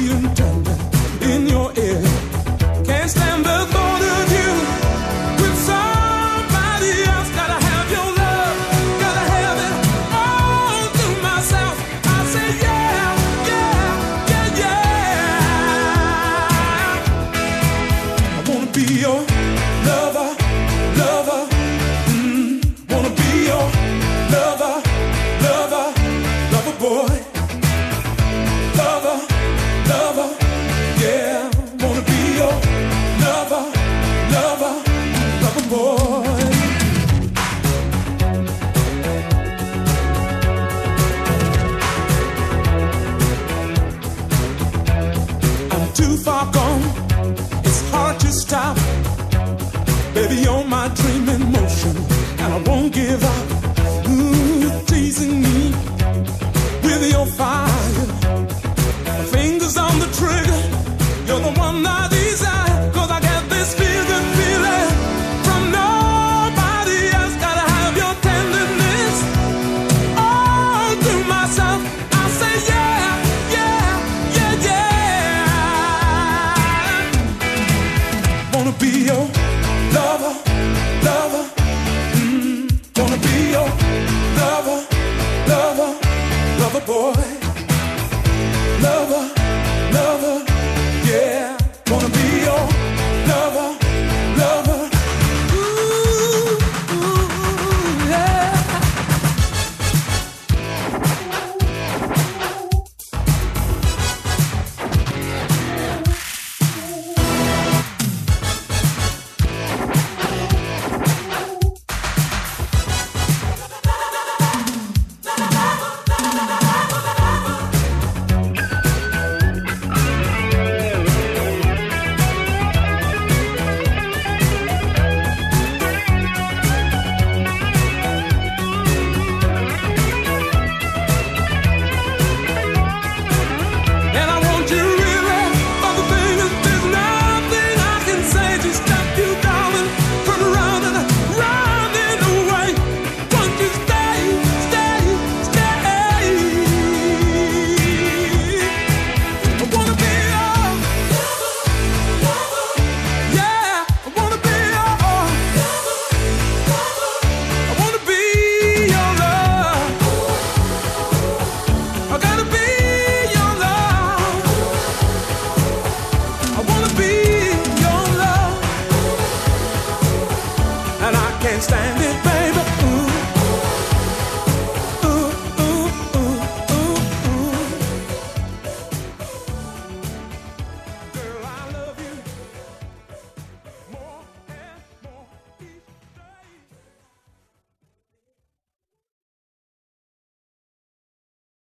beating tender in your ear. Can't stand the thought of you with somebody else. Gotta have your love, gotta have it all to myself. I say yeah, yeah, yeah, yeah. I wanna be your lover, lover. Wanna be your lover, lover, lover boy. Lover, lover, yeah. Wanna be your lover, lover, lover boy. I'm too far gone, it's hard to stop. Baby, you're my dream in motion, and I won't give up. Teasing me with your fire.